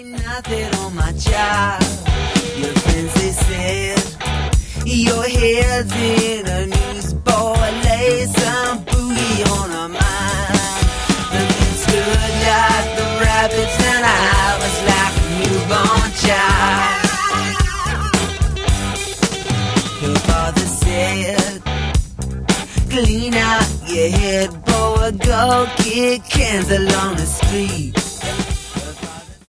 Nothing on my job. Your friends, they said your head's in a noose, boy. Lay some boogie on a mine. The men stood like the rabbits, and I was like a newborn child. Your father said, clean out your head, boy. Go kick cans along the street.